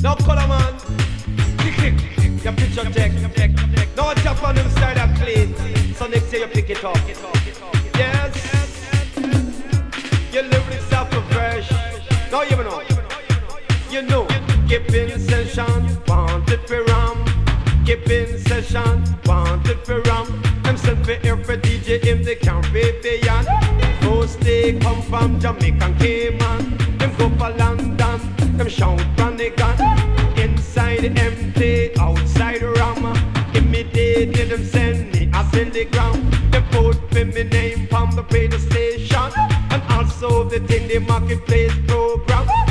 Now color man, kick, your picture check. Now Japan them style that clean. So next year you pick it up. Yes, your lyrics are for fresh. Now you know, keep in session, wanted for ram. Keep in session, wanted for ram. I'm sent for every DJ in the Caribbean. Most they come from Jamaican Cayman. Them go for London, them shout Brannigan. Inside empty, outside ram. Immediately them send me a telegram. Them put for me name from the radio station. And also the thing the marketplace program.